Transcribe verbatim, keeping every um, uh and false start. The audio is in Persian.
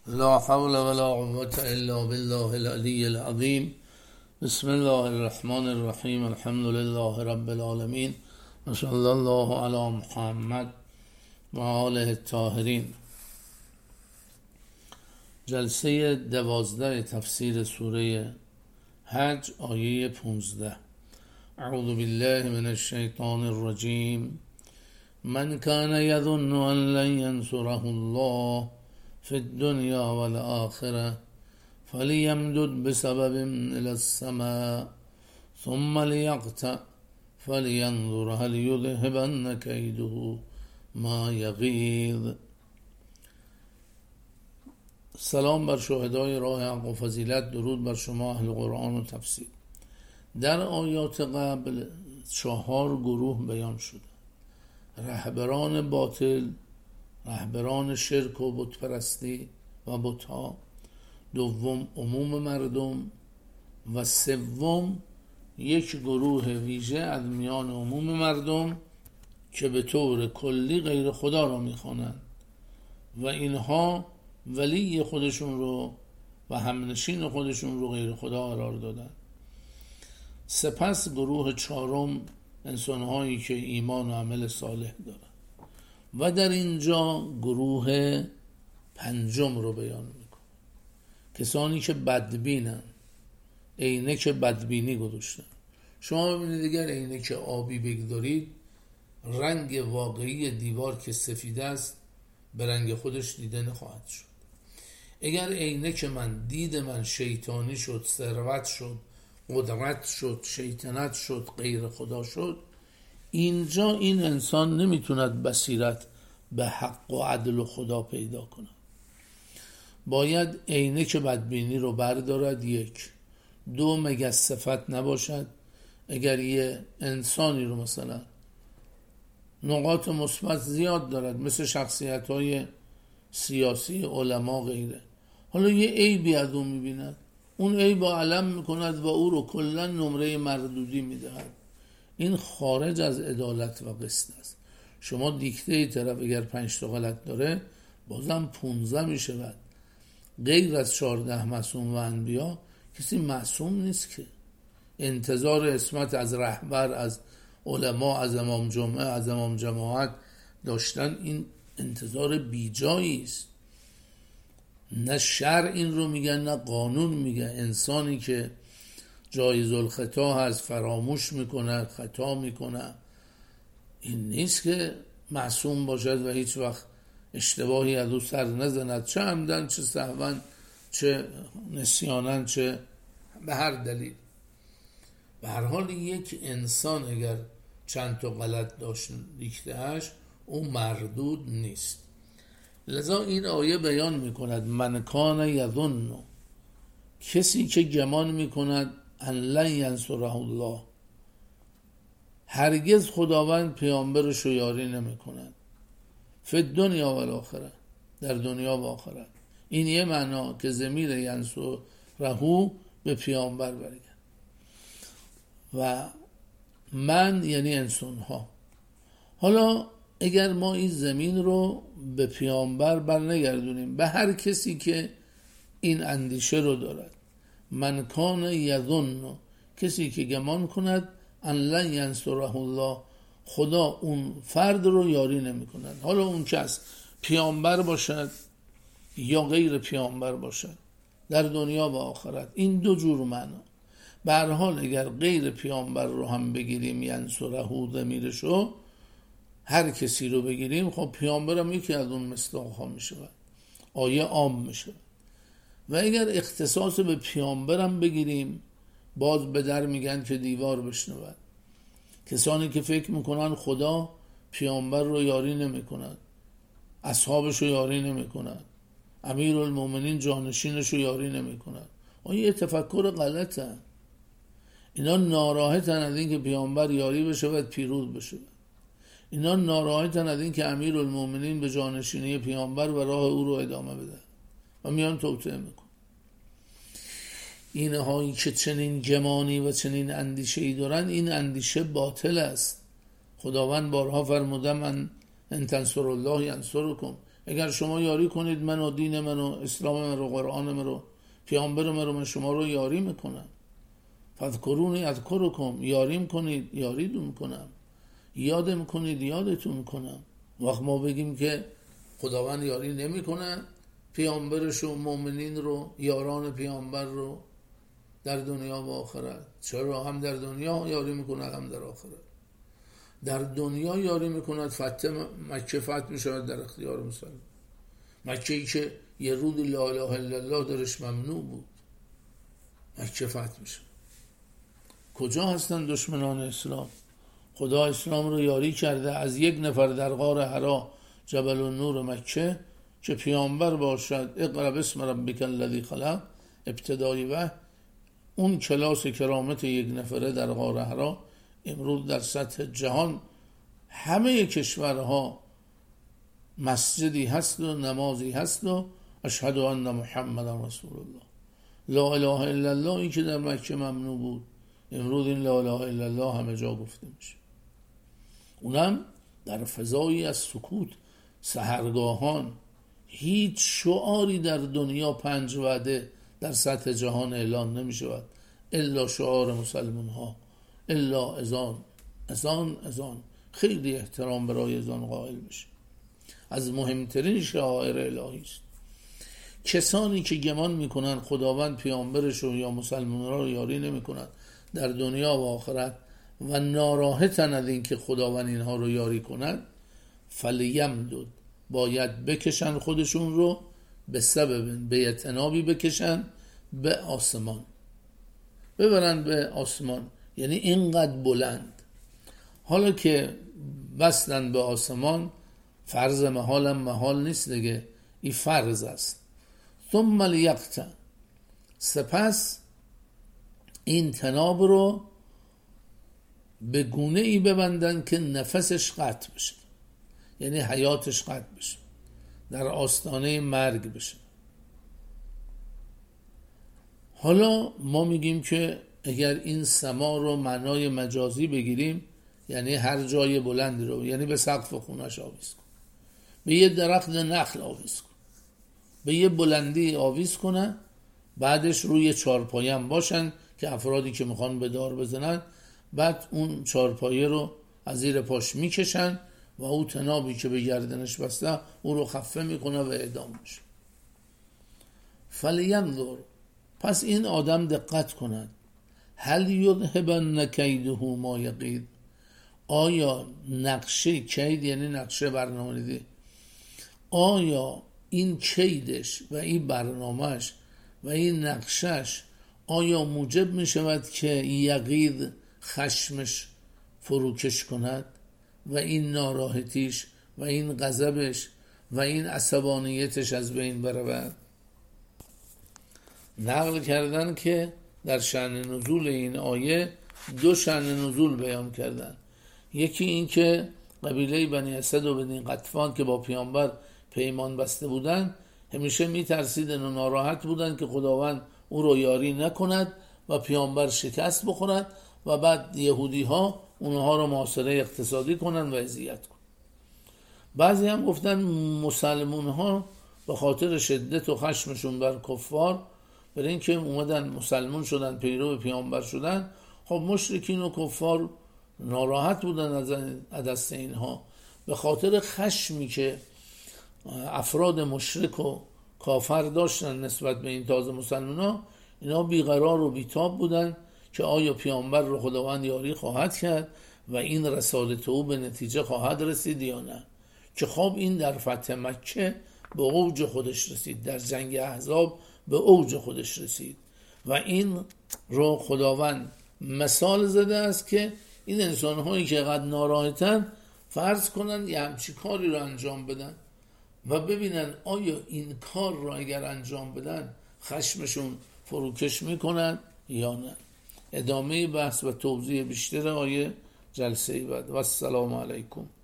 لا حول ولا قوة الا بالله العلی العظیم. بسم الله الرحمن الرحیم. الحمد لله رب العالمین و صلی الله علی محمد و آله الطاهرین. جلسه دوازده تفسیر سوره حج، آیه پونزده. اعوذ بالله من الشیطان الرجیم. من كان يظن أن لن ينصره الله في الدنيا والآخرة فليمدد بسبب إلى السماء ثم ليقطع فلينظر هل يذهبن كيده ما يغيظ. سلام بر شهدای راه حق و فضیلت، درود بر شما اهل قرآن و تفسیر. در آیات قبل چهار گروه بیان شده: رهبران باطل، رهبران شرک و بتپرستی و بتها، دوم عموم مردم، و سوم یک گروه ویژه از میان عموم مردم که به طور کلی غیر خدا را میخوانند و اینها ولی خودشون رو و همنشین خودشون رو غیر خدا قرار دادن. سپس گروه چهارم انسانهایی که ایمان و عمل صالح دارن و در اینجا گروه پنجم رو بیان میکنه: کسانی که بدبینن، عینک بدبینی گذاشتن. شما ببینید اگر عینک آبی بگذارید، رنگ واقعی دیوار که سفید است به رنگ خودش دیده نخواهد شد. اگر عینک من، دید من شیطانی شد، ثروت شد، قدرت شد، شیطنت شد، غیر خدا شد، اینجا این انسان نمیتوند بصیرت به حق و عدل و خدا پیدا کنه. باید عینک بدبینی رو بردارد. یک دو مگه صفت نباشد. اگر یه انسانی رو مثلا نقاط مثبت زیاد دارد، مثل شخصیت های سیاسی، علما، غیره، حالا یه عیبی از اون میبیند، اون عیب با علم میکند و او رو کلا نمره مردودی میدهد. این خارج از عدالت و قسط است. شما دیکته ای طرف اگر پنج تا غلط داره بازم پونزده میشود. غیر از چهارده معصوم و انبیا کسی معصوم نیست که. انتظار عصمت از رهبر، از علما، از امام جمعه، از امام جماعت داشتن، این انتظار بیجایی است. نه شرع این رو میگن نه قانون میگن. انسانی که جایز الخطا هست، فراموش میکنه، خطا میکنه، این نیست که معصوم باشد و هیچ وقت اشتباهی از او سر نزند، چه عمدن، چه سهوا، چه نسیانن، چه به هر دلیل. به هر حال یک انسان اگر چند تا غلط داشت دیکتهش، اون مردود نیست. لذا این آیه بیان میکند: من کان یظن، کسی که گمان میکند ان لن ینصره الله، هرگز خداوند پیامبرش رو یاری نمیکند، فی دنیا و الاخره، در دنیا و آخرت. این یه معنا که ضمیر ینصره به پیامبر برگرد و من یعنی انسان ها. حالا اگر ما این زمین رو به پیامبر برنگردونیم، به هر کسی که این اندیشه رو دارد، من کان یظن، کسی که گمان کند ان لن ینصره الله، خدا اون فرد رو یاری نمی کند. حالا اون کس پیامبر باشد یا غیر پیامبر باشد، در دنیا و آخرت. این دو جور معنا. به هر حال اگر غیر پیامبر رو هم بگیریم، ینصره ضمیرشو، هر کسی رو بگیریم، خب پیامبرم یکی از اون مصداق‌ها میشه، آیه عام میشه. و اگر اختصاص به پیامبرم بگیریم، باز به در میگن که دیوار بشنود. کسانی که فکر میکنن خدا پیامبر رو یاری نمیکند، اصحابش رو یاری نمیکند، امیر المومنین جانشینش رو یاری نمیکند، آیه تفکر غلطه. اینا ناراحتن از این که پیامبر یاری بشه و پیروز بشه. اینا ناراحتن از این که امیر المومنین به جانشینی پیامبر و راه او رو ادامه بده و میان توطئه میکن. اینهایی که چنین گمانی و چنین اندیشه ای دارن، این اندیشه باطل است. خداوند بارها فرموده: من ان تنصروا الله ینصرکم، اگر شما یاری کنید من و دین من و اسلام من رو، قرآن من رو، پیامبر من رو، من شما رو یاری میکنم. فذکرونی اذکرکم، یاریم کنید یاریتون کنم، یادم کنید یادتون کنم. وقت ما بگیم که خداوند یاری نمیکنه پیامبرش و مؤمنین رو، یاران پیامبر رو در دنیا و آخرت، چرا؟ هم در دنیا یاری میکنه هم در آخرت. در دنیا یاری میکند، فتح مکه فتح میشود در اختیار مسلمان. مکه ای که یه رود لا اله الا الله درش ممنوع بود، مکه فتح میشه. کجا هستن دشمنان اسلام؟ خدا اسلام رو یاری کرده از یک نفر در غار حرا جبل النور مکه که پیامبر باشد، اقرا بسم ربک الذی خلق، ابتدایی و اون کلاس کرامت یک نفره در غار حرا امروز در سطح جهان همه کشورها مسجدی هست و نمازی هست و اشهد ان محمد رسول الله. لا اله الا الله این که در مکه ممنوع بود، امروز این لا اله الا الله همه جا گفته میشه. اونم در فضایی از سکوت. سحرگاهان هیچ شعاری در دنیا پنج وعده در سطح جهان اعلان نمی شود الا شعار مسلمان ها، الا اذان اذان اذان. خیلی احترام برای اذان قائل بشه، از مهمترین شعائر الهی است. کسانی که گمان میکنن خداوند پیامبرش یا مسلمان را یاری نمیکند در دنیا و آخرت و ناراحتن از این که خداوند اینها رو یاری کند، فلیمدد، باید بکشن خودشون رو به سبب به اتنابی بکشن به آسمان، ببرن به آسمان، یعنی اینقدر بلند. حالا که بستن به آسمان، فرض محالم محال نیست دیگه، این فرض است. ثم لیقطع، سپس این تناب رو به گونه ای ببندن که نفسش قطع بشه، یعنی حیاتش قطع بشه، در آستانه مرگ بشه. حالا ما میگیم که اگر این سما رو معنای مجازی بگیریم، یعنی هر جای بلندی رو، یعنی به سقف خونش آویز کن، به یه درخت نخل آویز کن، به یه بلندی آویز کنه، بعدش روی چارپایه هم باشن که افرادی که میخوان به دار بزنن، بعد اون چارپایه رو از زیر پاش میکشن و او تنابی که به گردنش بسته او رو خفه میکنه و اعدام میشه. فلینظر، پس این آدم دقت کند، هل یذهبن کیده ما یقید، آیا نقشه کید یعنی نقشه برنامه‌ریزی، آیا این کیدش و این برنامهش و این نقشش آیا موجب می شود که یقید خشمش فروکش کند و این ناراحتیش و این غضبش و این عصبانیتش از بین برود؟ نقل کردن که در شأن نزول این آیه دو شأن نزول بیان کردن. یکی این که قبیله بنی اسد و بنی غطفان که با پیامبر پیمان بسته بودن، همیشه می ترسیدن و ناراحت بودن که خداوند او رو یاری نکند و پیامبر شکست بخورد و بعد یهودی ها اونها رو محاصره اقتصادی کنن و اذیت کنن. بعضی هم گفتن مسلمان ها به خاطر شدت و خشمشون بر کفار، برای اینکه اومدن مسلمان شدن، پیرو پیامبر شدن، خب مشرکین و کفار ناراحت بودن از دست اینها، به خاطر خشمی که افراد مشرک و کافر داشتن نسبت به این تازه مسلمان ها، اینا بیقرار و بیتاب بودن که آیا پیامبر رو خداوند یاری خواهد کرد و این رسالت او به نتیجه خواهد رسید یا نه. که خب این در فتح مکه به اوج خودش رسید، در جنگ احزاب به اوج خودش رسید و این رو خداوند مثال زده است که این انسان هایی که قد ناراحتن فرض کنن یه همچی کاری رو انجام بدن و ببینن آیا این کار رو اگر انجام بدن خشمشون فروکش میکنن یا نه. ادامه بحث و توضیح بیشتر آیه جلسه بعد. و السلام علیکم.